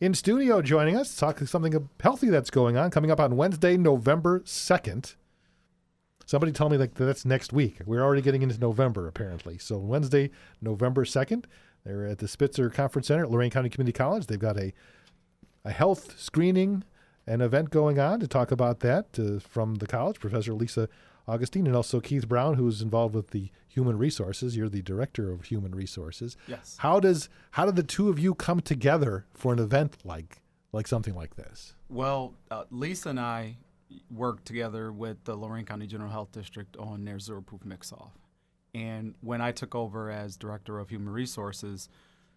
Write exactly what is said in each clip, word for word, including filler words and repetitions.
In studio joining us, talking something healthy that's going on, coming up on Wednesday, November second. Somebody told me like that's next week. We're already getting into November, apparently. So Wednesday, November second, they're at the Spitzer Conference Center at Lorain County Community College. They've got a, a health screening and event going on to talk about that uh, from the college. Professor Lisa Augustine and also Keith Brown, who's involved with the Human Resources. You're the Director of Human Resources. Yes. How does how do the two of you come together for an event like like something like this? Well, uh, Lisa and I worked together with the Lorain County General Health District on their zero-proof mix-off. And when I took over as Director of Human Resources,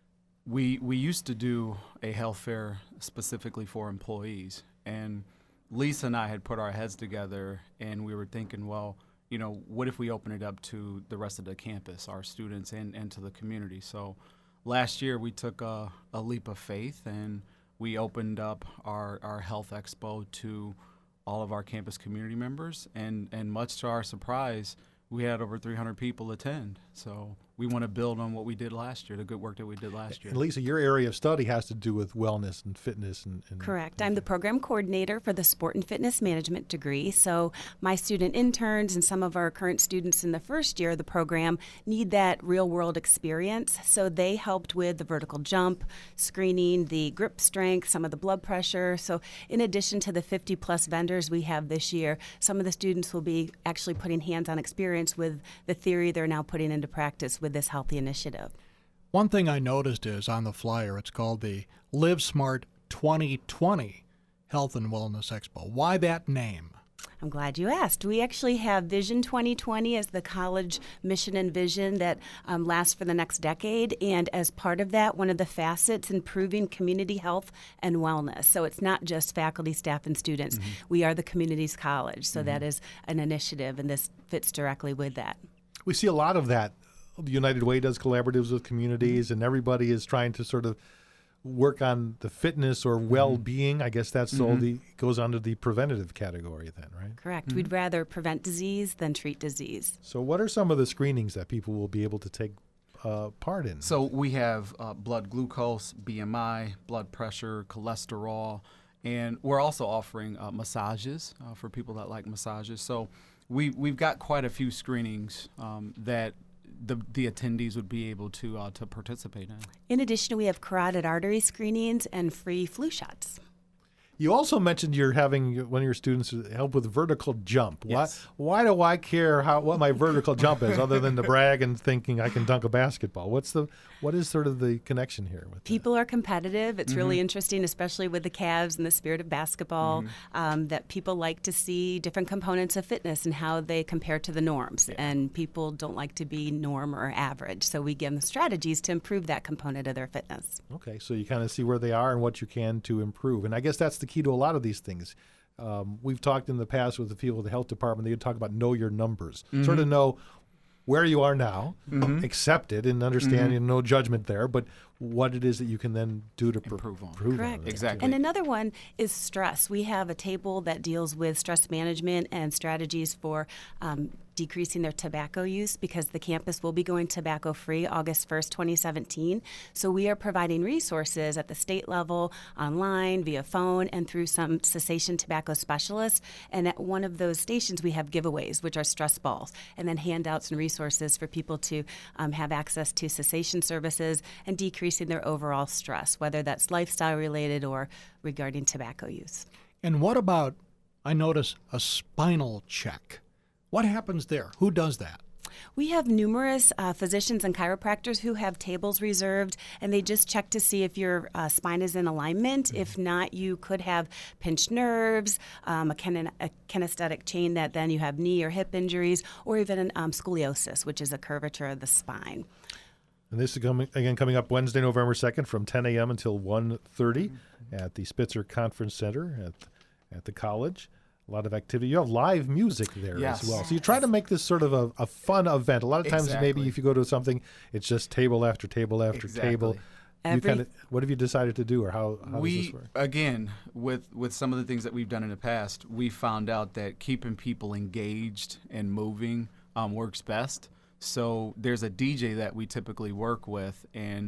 we we used to do a health fair specifically for employees. And Lisa and I had put our heads together, and we were thinking, well, you know, what if we open it up to the rest of the campus, our students, and, and to the community? So last year we took a, a leap of faith, and we opened up our, our health expo to all of our campus community members, and, and much to our surprise, we had over three hundred people attend. So we want to build on what we did last year, the good work that we did last year. And Lisa, your area of study has to do with wellness and fitness. And, and Correct. I'm the program coordinator for the Sport and Fitness Management degree. So my student interns and some of our current students in the first year of the program need that real-world experience. So they helped with the vertical jump, screening, the grip strength, some of the blood pressure. So in addition to the fifty-plus vendors we have this year, some of the students will be actually putting hands-on experience with the theory they're now putting into practice with this healthy initiative. One thing I noticed is on the flyer, it's called the Live Smart twenty twenty Health and Wellness Expo. Why that name? I'm glad you asked. We actually have Vision twenty twenty as the college mission and vision that um, lasts for the next decade. And as part of that, one of the facets, improving community health and wellness. So it's not just faculty, staff, and students. Mm-hmm. We are the community's college. So mm-hmm. that is an initiative, and this fits directly with that. We see a lot of that. The United Way does collaboratives with communities, and everybody is trying to sort of work on the fitness or well-being. I guess that's mm-hmm. all the goes under the preventative category then, right? Correct. Mm-hmm. We'd rather prevent disease than treat disease. So what are some of the screenings that people will be able to take uh, part in? So we have uh, blood glucose, B M I, blood pressure, cholesterol, and we're also offering uh, massages uh, for people that like massages. So we, we've got quite a few screenings um, that the the attendees would be able to uh, to participate in. In addition, we have carotid artery screenings and free flu shots. You also mentioned you're having one of your students help with vertical jump. Yes. Why, why do I care how what my vertical jump is, other than to brag and thinking I can dunk a basketball? What's the what is sort of the connection here with People that? are competitive. It's mm-hmm. really interesting, especially with the Cavs and the spirit of basketball, mm-hmm. um, that people like to see different components of fitness and how they compare to the norms. Yeah. And people don't like to be norm or average. So we give them strategies to improve that component of their fitness. Okay, so you kind of see where they are and what you can to improve. And I guess that's the key to a lot of these things. Um, we've talked in the past with the people at the health department. They talk about know your numbers, mm-hmm. sort of know where you are now, mm-hmm. accept it and understand, mm-hmm. no judgment there, but what it is that you can then do to improve on. Improve Correct. on exactly. And another one is stress. We have a table that deals with stress management and strategies for um, decreasing their tobacco use, because the campus will be going tobacco-free August first, twenty seventeen. So we are providing resources at the state level, online, via phone, and through some cessation tobacco specialists. And at one of those stations, we have giveaways, which are stress balls, and then handouts and resources for people to um, have access to cessation services and decreasing their overall stress, whether that's lifestyle-related or regarding tobacco use. And what about, I notice, a spinal check? What happens there? Who does that? We have numerous uh, physicians and chiropractors who have tables reserved, and they just check to see if your uh, spine is in alignment. Mm-hmm. If not, you could have pinched nerves, um, a, kin- a kinesthetic chain that then you have knee or hip injuries, or even an, um, scoliosis, which is a curvature of the spine. And this is coming, again coming up Wednesday, November second from ten a.m. until one thirty mm-hmm. at the Spitzer Conference Center at, at the college. A lot of activity. You have live music there yes. as well. So you try to make this sort of a, a fun event. A lot of times exactly. maybe if you go to something, it's just table after table after exactly. table. Every, you kinda, what have you decided to do, or how, how we, does this work? Again, with, with some of the things that we've done in the past, we found out that keeping people engaged and moving um, works best. So there's a D J that we typically work with, and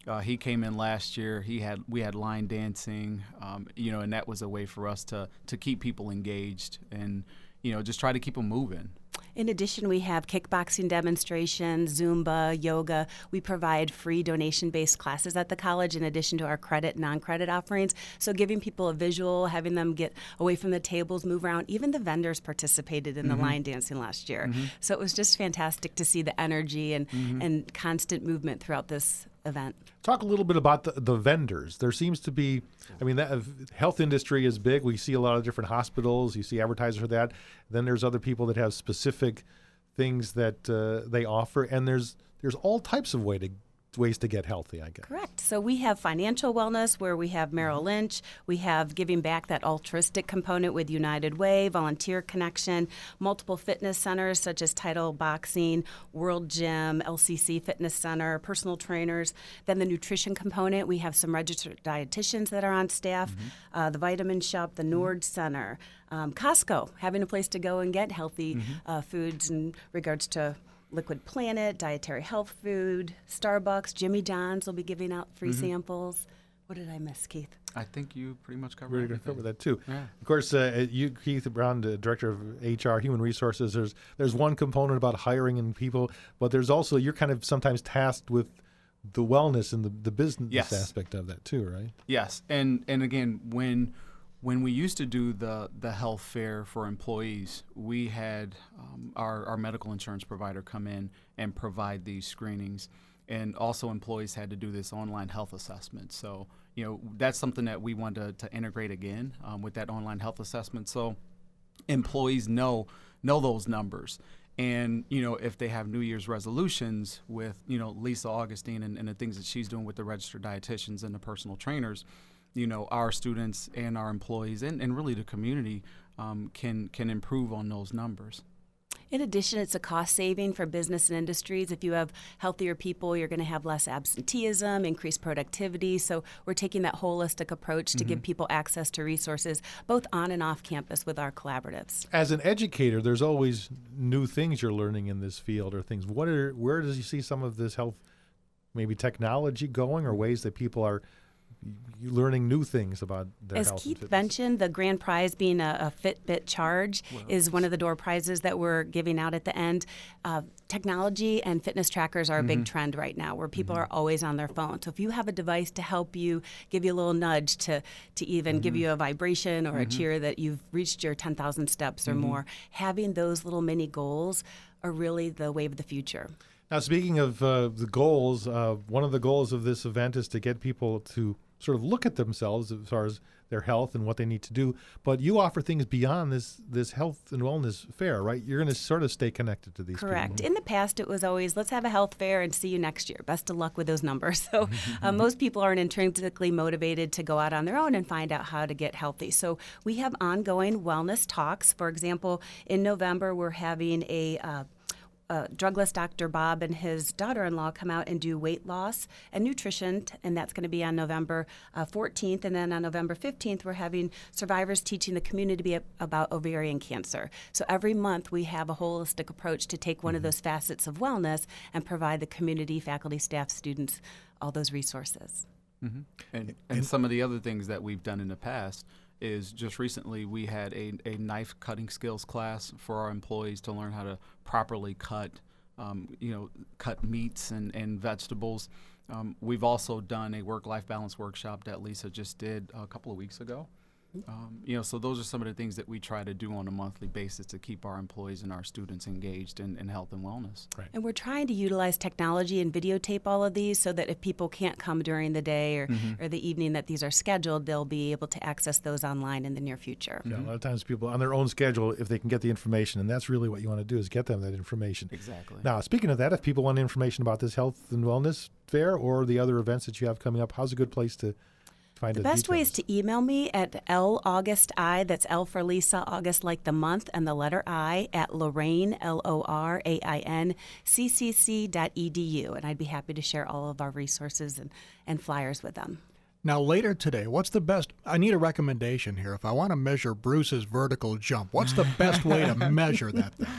Uh, he came in last year. He had we had line dancing, um, you know, and that was a way for us to to keep people engaged and, you know, just try to keep them moving. In addition, we have kickboxing demonstrations, Zumba, yoga. We provide free donation-based classes at the college in addition to our credit, non-credit offerings. So giving people a visual, having them get away from the tables, move around. Even the vendors participated in mm-hmm. the line dancing last year. Mm-hmm. So it was just fantastic to see the energy and, mm-hmm. and constant movement throughout this event. Talk a little bit about the, the vendors. There seems to be, I mean, that health industry is big. We see a lot of different hospitals. You see advertisers for that. Then there's other people that have specific things that uh, they offer, and there's there's all types of way to ways to get healthy, I guess. Correct. So we have financial wellness where we have Merrill Lynch. We have giving back, that altruistic component with United Way, Volunteer Connection, multiple fitness centers such as Title Boxing, World Gym, L C C Fitness Center, personal trainers. Then the nutrition component, we have some registered dietitians that are on staff, mm-hmm. uh, the Vitamin Shop, the Nord mm-hmm. Center, um, Costco, having a place to go and get healthy mm-hmm. uh, foods in regards to Liquid Planet, Dietary Health Food, Starbucks, Jimmy John's will be giving out free mm-hmm. samples. What did I miss, Keith? I think you pretty much covered We're everything. going to cover that too. Yeah. Of course, uh, you, Keith Brown, the Director of H R, Human Resources, there's there's one component about hiring and people, but there's also, you're kind of sometimes tasked with the wellness and the, the business yes. aspect of that too, right? Yes. And and again, when When we used to do the, the health fair for employees, we had um, our, our medical insurance provider come in and provide these screenings. And also employees had to do this online health assessment. So, you know, that's something that we want to, to integrate again um, with that online health assessment. So employees know know those numbers. And, you know, if they have New Year's resolutions with, you know, Lisa Augustine and, and the things that she's doing with the registered dietitians and the personal trainers, you know, our students and our employees and, and really the community um, can can improve on those numbers. In addition, it's a cost saving for business and industries. If you have healthier people, you're going to have less absenteeism, increased productivity. So we're taking that holistic approach to mm-hmm. give people access to resources, both on and off campus with our collaboratives. As an educator, there's always new things you're learning in this field or things. What are where does you see some of this health, maybe technology going, or ways that people are learning new things about their As health? Keith and mentioned, the grand prize being a, a Fitbit charge well, is one of the door prizes that we're giving out at the end. Uh, technology and fitness trackers are a mm-hmm. big trend right now where people mm-hmm. are always on their phone. So if you have a device to help you, give you a little nudge to, to even mm-hmm. give you a vibration or mm-hmm. a cheer that you've reached your ten thousand steps or mm-hmm. more, having those little mini goals are really the wave of the future. Now, speaking of uh, the goals, uh, one of the goals of this event is to get people to sort of look at themselves as far as their health and what they need to do. But you offer things beyond this this health and wellness fair, right? You're going to sort of stay connected to these Correct. people. In the past, it was always, let's have a health fair and see you next year. Best of luck with those numbers. So uh, most people aren't intrinsically motivated to go out on their own and find out how to get healthy. So we have ongoing wellness talks. For example, in November, we're having a uh, Uh, drugless Doctor Bob and his daughter-in-law come out and do weight loss and nutrition, and that's going to be on November uh, fourteenth. And then on November fifteenth, we're having survivors teaching the community about ovarian cancer. So every month we have a holistic approach to take one mm-hmm. of those facets of wellness and provide the community, faculty, staff, students, all those resources. Mm-hmm. And, and some of the other things that we've done in the past is just recently we had a, a knife cutting skills class for our employees to learn how to properly cut, um, you know, cut meats and, and vegetables. Um, we've also done a work-life balance workshop that Lisa just did a couple of weeks ago. Um, you know, so those are some of the things that we try to do on a monthly basis to keep our employees and our students engaged in, in health and wellness. Right. And we're trying to utilize technology and videotape all of these so that if people can't come during the day or, mm-hmm. or the evening that these are scheduled, they'll be able to access those online in the near future. Yeah, mm-hmm. a lot of times people on their own schedule, if they can get the information, and that's really what you want to do is get them that information. Exactly. Now, speaking of that, if people want information about this health and wellness fair or the other events that you have coming up, how's a good place to find the best way is to email me at L August I, that's L for Lisa, August like the month, and the letter I, at Lorraine, L O R A I N, C C C dot E D U. And I'd be happy to share all of our resources and, and flyers with them. Now, later today, what's the best? I need a recommendation here. If I want to measure Bruce's vertical jump, what's the best way to measure that thing?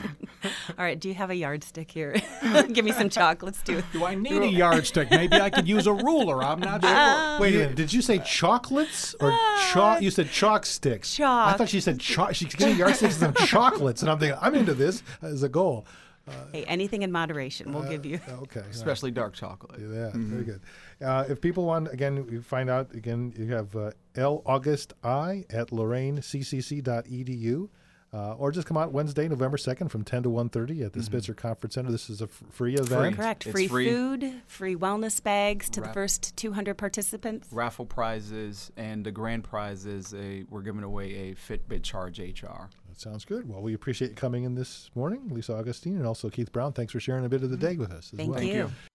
All right, do you have a yardstick here? Give me some chocolates too. Do I need a yardstick? Maybe I could use a ruler. I'm not sure. Uh, Wait a minute. Did you say chocolates or chalk? You said chalk sticks. Chalk. I thought she said chalk. She's getting yardsticks and some chocolates, and I'm thinking I'm into this as a goal. Hey, anything in moderation, we'll give you. Okay. all right. Especially dark chocolate. Yeah, very good. Uh, if people want, again, you find out, again, you have uh, L August I at Lorain C C C dot E D U. Uh, or just come out Wednesday, November second from ten to one thirty at the Mm-hmm. Spitzer Conference Center. This is a f- free event. Correct. It's Free, free. food, free wellness bags to Ra- the first two hundred participants. Raffle prizes, and the grand prize is a we're giving away a Fitbit Charge H R. That sounds good. Well, we appreciate you coming in this morning, Lisa Augustine, and also Keith Brown. Thanks for sharing a bit of the day with us as Thank well. you.